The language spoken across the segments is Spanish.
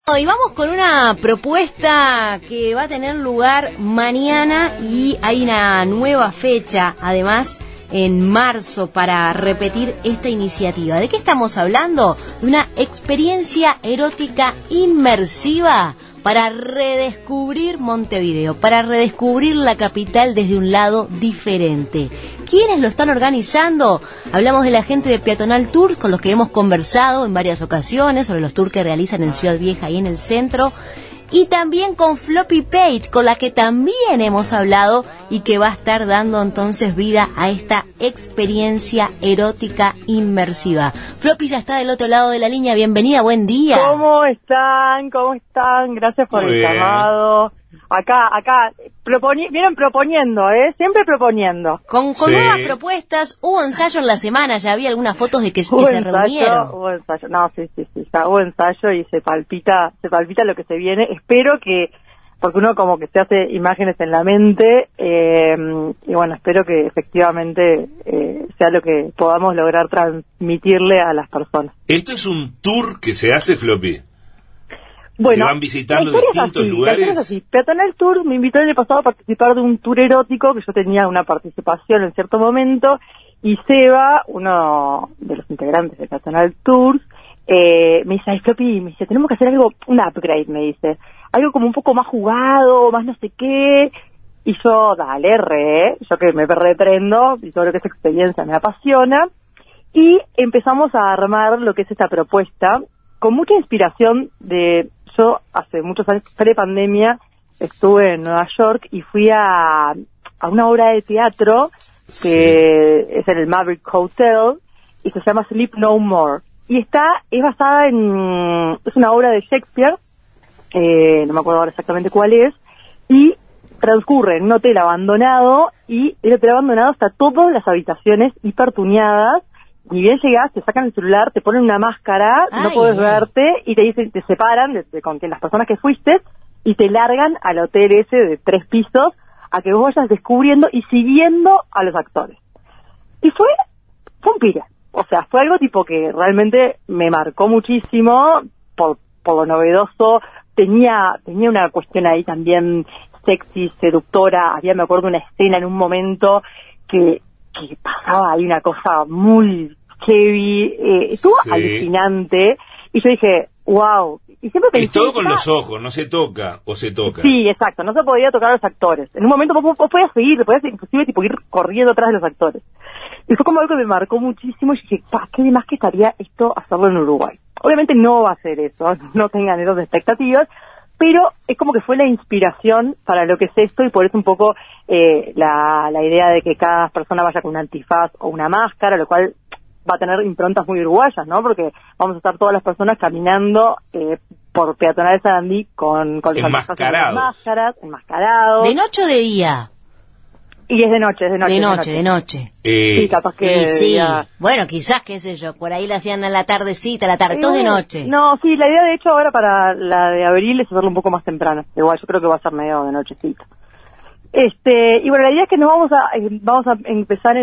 Y vamos con una propuesta que va a tener lugar mañana y hay una nueva fecha, además, en marzo para repetir esta iniciativa. ¿De qué estamos hablando? De una experiencia erótica inmersiva para redescubrir Montevideo, para redescubrir la capital desde un lado diferente. ¿Quiénes lo están organizando? Hablamos de la gente de Peatonal Tours, con los que hemos conversado en varias ocasiones sobre los tours que realizan en Ciudad Vieja y en el centro. Y también con Floppy Page, con la que también hemos hablado y que va a estar dando entonces vida a esta experiencia erótica inmersiva. Floppy ya está del otro lado de la línea. Bienvenida, buen día. ¿Cómo están? ¿Cómo están? Gracias por el llamado. Acá, vienen proponiendo, siempre proponiendo. Con nuevas propuestas, hubo ensayo en la semana, ya había algunas fotos de que se reunieron. Hubo ensayo, no, sí, ya hubo ensayo y se palpita lo que se viene. Espero que, porque uno como que se hace imágenes en la mente, y bueno, espero que efectivamente sea lo que podamos lograr transmitirle a las personas. ¿Esto es un tour que se hace, Floppy? Bueno, van visitando distintos lugares. Así. Peatonal Tour me invitó el año pasado a participar de un tour erótico, que yo tenía una participación en cierto momento, y Seba, uno de los integrantes de Peatonal Tours, me dice, ay, Floppy, me dice, tenemos que hacer algo, un upgrade, me dice, algo como un poco más jugado, más no sé qué, y yo, dale, yo que me reprendo, y todo lo que es experiencia me apasiona, y empezamos a armar lo que es esta propuesta, con mucha inspiración de... Yo hace muchos años, pre-pandemia, estuve en Nueva York y fui a una obra de teatro que es en el Maverick Hotel y se llama Sleep No More. Y es basada es una obra de Shakespeare, no me acuerdo ahora exactamente cuál es, y transcurre en un hotel abandonado y el hotel abandonado está todas las habitaciones hipertuneadas. Ni bien llegás, te sacan el celular, te ponen una máscara, no puedes verte y te dicen, te separan con las personas que fuiste y te largan al hotel ese de 3 pisos a que vos vayas descubriendo y siguiendo a los actores. Y fue un pire. O sea, fue algo tipo que realmente me marcó muchísimo por lo novedoso. Tenía una cuestión ahí también sexy, seductora. Me acuerdo una escena en un momento que pasaba ahí una cosa muy heavy, estuvo alucinante, y yo dije, wow, y siempre pensé... Y todo con los ojos, no se toca, o se toca. Sí, exacto, no se podía tocar a los actores. En un momento vos podías seguir, podías inclusive tipo ir corriendo atrás de los actores. Y fue como algo que me marcó muchísimo, y dije, qué de más que estaría esto hacerlo en Uruguay. Obviamente no va a ser eso, no tengan esas expectativas, pero es como que fue la inspiración para lo que es esto, y por eso un poco la idea de que cada persona vaya con un antifaz o una máscara, lo cual va a tener improntas muy uruguayas, ¿no? Porque vamos a estar todas las personas caminando por Peatonal de Sarandí con los antifazes, las máscaras, enmascarados. ¿De noche o de día? Y es de noche. De noche. Sí, capaz que... Sí. Bueno, quizás, qué sé yo, por ahí la hacían a la tardecita, todo de noche. No, sí, la idea de hecho ahora para la de abril es hacerlo un poco más temprano. Igual yo creo que va a ser medio de nochecita. Y bueno, la idea es que nos vamos a empezar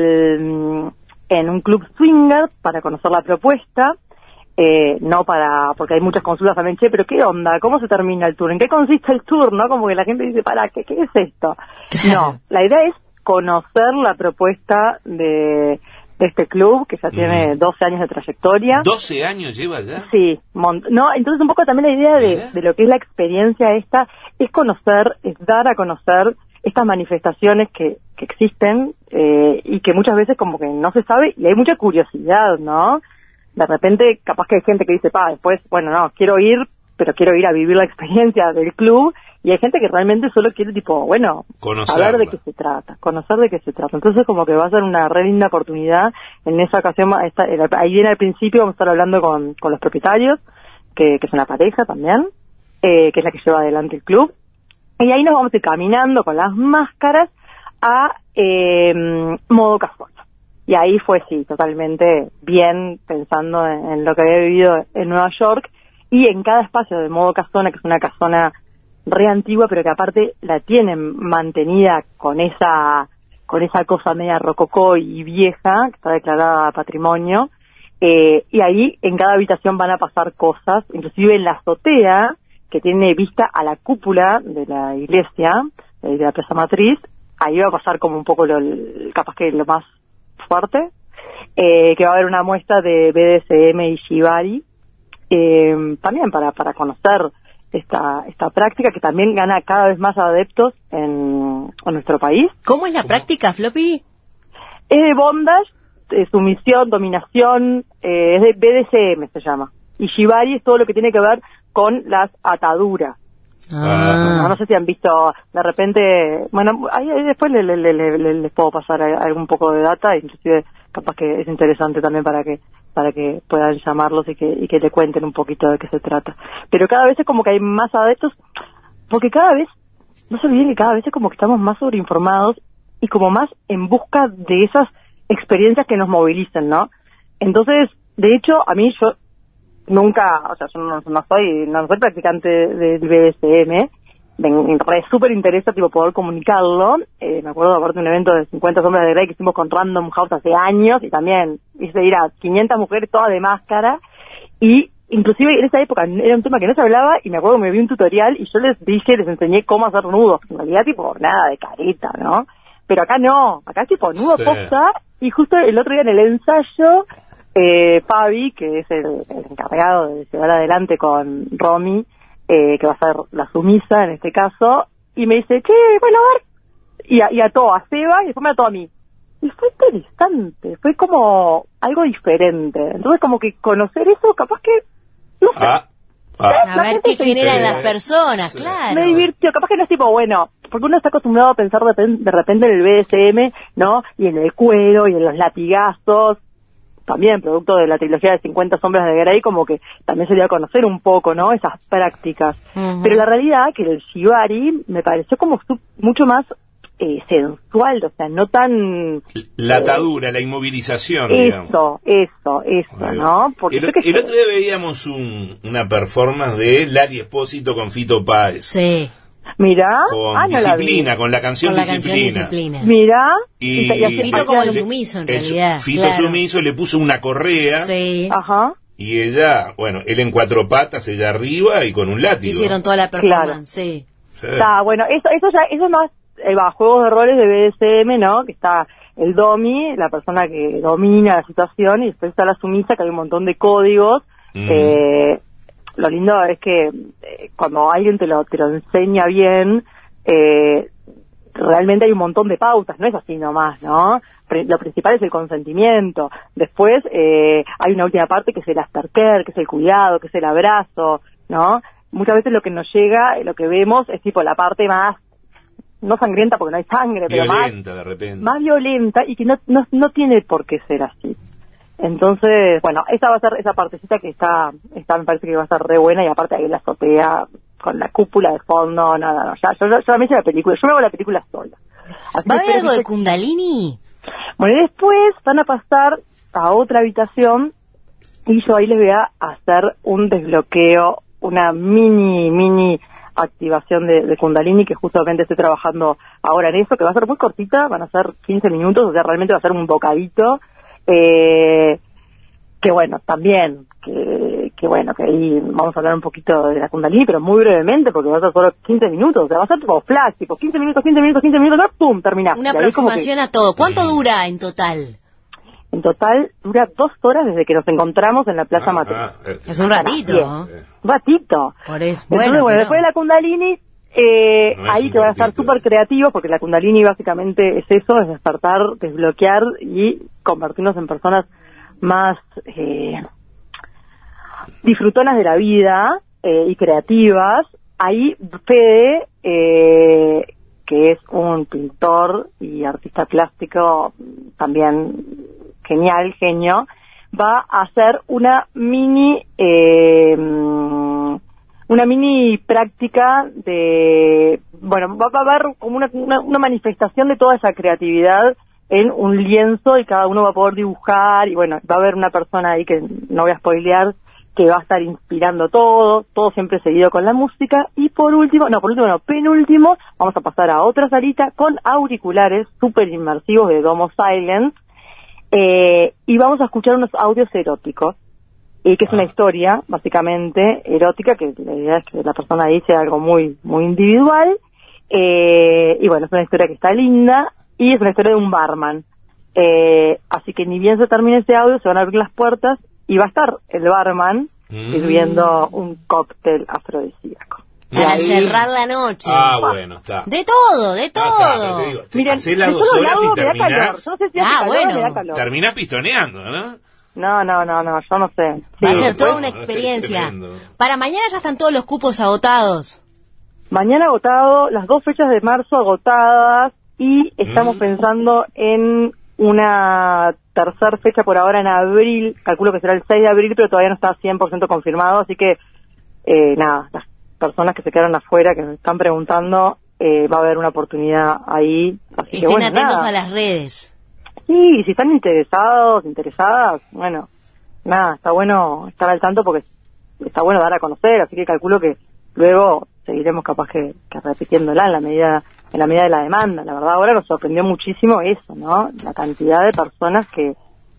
en un club swinger para conocer la propuesta. Porque hay muchas consultas también, pero ¿qué onda? ¿Cómo se termina el tour? ¿En qué consiste el tour? ¿No? Como que la gente dice, ¿qué es esto? No, la idea es conocer la propuesta de este club, que ya tiene 12 años de trayectoria. ¿12 años lleva ya? Sí, entonces un poco también la idea de lo que es la experiencia esta, es conocer, es dar a conocer estas manifestaciones que existen, y que muchas veces como que no se sabe, y hay mucha curiosidad, ¿no? De repente, capaz que hay gente que dice, después, bueno, no, quiero ir a vivir la experiencia del club, y hay gente que realmente solo quiere, saber de qué se trata, conocer de qué se trata. Entonces, como que va a ser una re linda oportunidad. En esa ocasión, ahí viene al principio, vamos a estar hablando con los propietarios, que es una pareja también, que es la que lleva adelante el club, y ahí nos vamos a ir caminando con las máscaras a modo casual. Y ahí fue, sí, totalmente bien, pensando en lo que había vivido en Nueva York, y en cada espacio de modo casona, que es una casona re antigua, pero que aparte la tienen mantenida con esa cosa media rococó y vieja, que está declarada patrimonio, y ahí en cada habitación van a pasar cosas, inclusive en la azotea, que tiene vista a la cúpula de la iglesia, de la Plaza Matriz, ahí va a pasar como un poco capaz que lo más fuerte, que va a haber una muestra de BDSM y Shibari, también para conocer esta práctica que también gana cada vez más adeptos en nuestro país. ¿Cómo es la práctica, Floppy? Es de bondage, sumisión, dominación, es de BDSM se llama. Y Shibari es todo lo que tiene que ver con las ataduras. No sé si han visto de repente, bueno, ahí después les puedo pasar algún poco de data, inclusive capaz que es interesante también para que puedan llamarlos y que te cuenten un poquito de qué se trata. Pero cada vez es como que hay más adeptos, porque cada vez, no se olviden que cada vez es como que estamos más sobreinformados y como más en busca de esas experiencias que nos movilicen, ¿no? Entonces, de hecho, a mí yo nunca, o sea, yo no soy practicante del BDSM, me súper interesa tipo poder comunicarlo. Me acuerdo aparte de un evento de 50 sombras de Grey que hicimos con Random House hace años, y también hice ir a 500 mujeres todas de máscara, y inclusive en esa época era un tema que no se hablaba, y me acuerdo que me vi un tutorial y yo les enseñé cómo hacer nudos, en realidad tipo nada de careta, ¿no? Pero acá no, acá es tipo nudo posta, y justo el otro día en el ensayo, Fabi, que es el encargado de llevar adelante con Romy, que va a ser la sumisa en este caso, y me dice, che, bueno, a ver, y ató a Seba y después me ató a mí. Y fue interesante, fue como algo diferente. Entonces como que conocer eso, capaz que, no sé. A ver qué generan las personas, claro. Me divirtió, capaz que no es tipo, bueno, porque uno está acostumbrado a pensar de repente en el BDSM, ¿no? Y en el cuero, y en los latigazos, también producto de la trilogía de 50 sombras de Grey, como que también sería conocer un poco, ¿no? Esas prácticas. Pero la realidad que el Shibari me pareció como mucho más sensual, o sea, no tan... La atadura, la inmovilización, digamos. Eso, ¿no? Porque el otro día veíamos una performance de Lali Espósito con Fito Páez. Sí. Mirá, con Disciplina, con la canción Disciplina. Mirá, y Fito como el sumiso en realidad. Fito sumiso le puso una correa. Sí. Ajá. Y ella, bueno, él en 4 patas, ella arriba y con un látigo. Hicieron toda la performance, sí. Está, bueno, eso más juegos de roles de BDSM, ¿no? Que está el domi, la persona que domina la situación, y después está la sumisa, que hay un montón de códigos. Lo lindo es que cuando alguien te lo enseña bien, realmente hay un montón de pautas, no es así nomás, ¿no? Lo principal es el consentimiento. Después hay una última parte que es el aftercare, que es el cuidado, que es el abrazo, ¿no? Muchas veces lo que nos llega, lo que vemos es tipo la parte más, no sangrienta porque no hay sangre, violenta, pero de repente. más violenta, y que no tiene por qué ser así. Entonces, bueno, esa va a ser esa partecita que está me parece que va a estar re buena, y aparte ahí la azotea con la cúpula de fondo, no, yo me hice la película, yo me hago la película sola. Así ¿Va a haber algo de Kundalini? Bueno, y después van a pasar a otra habitación, y yo ahí les voy a hacer un desbloqueo, una mini activación de Kundalini, que justamente estoy trabajando ahora en eso, que va a ser muy cortita, van a ser 15 minutos, o sea, realmente va a ser un bocadito. Que bueno, también, que bueno, que ahí vamos a hablar un poquito de la Kundalini, pero muy brevemente, porque va a ser solo 15 minutos, o sea, va a ser tipo flash, tipo 15 minutos, ¡pum!, terminás. Una aproximación a todo. ¿Cuánto dura en total? En total dura 2 horas desde que nos encontramos en la Plaza Matriz. Es un ratito. Un ratito. Por eso. Entonces, bueno, después de la Kundalini, ahí te va a estar súper creativo, porque la Kundalini básicamente es eso, es despertar, desbloquear y convertirnos en personas más disfrutonas de la vida y creativas. Ahí Fede, que es un pintor y artista plástico también genial, genio, va a hacer una mini práctica de, bueno, va a haber como una manifestación de toda esa creatividad en un lienzo, y cada uno va a poder dibujar, y bueno, va a haber una persona ahí que no voy a spoilear, que va a estar inspirando todo siempre seguido con la música, y penúltimo, vamos a pasar a otra salita con auriculares súper inmersivos de Domo Silence, y vamos a escuchar unos audios eróticos, que es una historia, básicamente, erótica, que la idea es que la persona dice algo muy muy individual, y bueno, es una historia que está linda, y es una historia de un barman. Así que ni bien se termine ese audio, se van a abrir las puertas, y va a estar el barman sirviendo un cóctel afrodisíaco. Para cerrar la noche. Bueno, está. De todo, de todo. Miren, hacés las 2 horas y terminás. No sé si hace calor, bueno. me da calor. Terminás pistoneando, ¿no? No, yo no sé. Va a Sí. ser toda bueno, una experiencia. tremendo. Para mañana ya están todos los cupos agotados. Mañana agotado, las 2 fechas de marzo agotadas, y estamos pensando en una tercera fecha por ahora en abril, calculo que será el 6 de abril, pero todavía no está 100% confirmado, así que nada, las personas que se quedaron afuera, que me están preguntando, va a haber una oportunidad ahí. Así Estén que, bueno, atentos nada. a las redes. Sí, si están interesadas, bueno, nada, está bueno estar al tanto porque está bueno dar a conocer, así que calculo que luego seguiremos capaz que repitiéndola en la medida de la demanda. La verdad, ahora nos sorprendió muchísimo eso, ¿no? La cantidad de personas que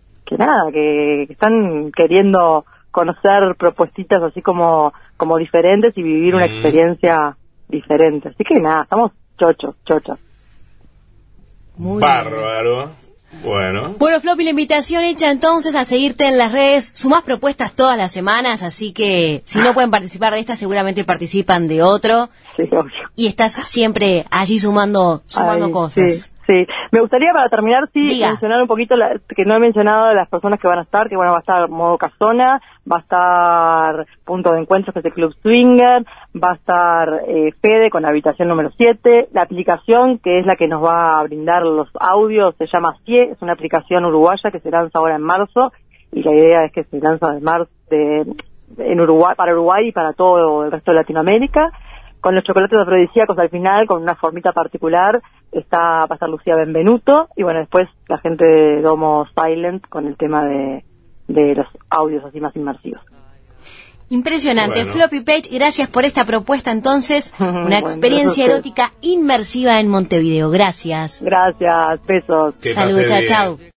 están queriendo conocer propuestitas así como diferentes y vivir una experiencia diferente. Así que nada, estamos chochas. Muy bien. Bárbaro. Bueno. Bueno, Floppy, la invitación hecha entonces a seguirte en las redes. Sumás propuestas todas las semanas, así que si no pueden participar de esta, seguramente participan de otro. Sí, obvio. Y estás siempre allí sumando Ay, cosas. Sí. Me gustaría, para terminar, Diga. mencionar un poquito, que no he mencionado las personas que van a estar, que bueno, va a estar Modo Casona, va a estar Punto de Encuentros, que es el Club Swinger, va a estar Fede con Habitación número 7, la aplicación, que es la que nos va a brindar los audios, se llama CIE, es una aplicación uruguaya que se lanza ahora en marzo, y la idea es que se lanza en Uruguay, para Uruguay y para todo el resto de Latinoamérica. Con los chocolates afrodisíacos al final, con una formita particular, va a estar Lucía Benvenuto, y bueno, después la gente de Domo Silent con el tema de los audios así más inmersivos. Impresionante. Bueno. Floppy Page, gracias por esta propuesta entonces. Una Bueno, experiencia gracias a erótica inmersiva en Montevideo. Gracias. Gracias, besos. Que Saludos, pase chao, bien. chao.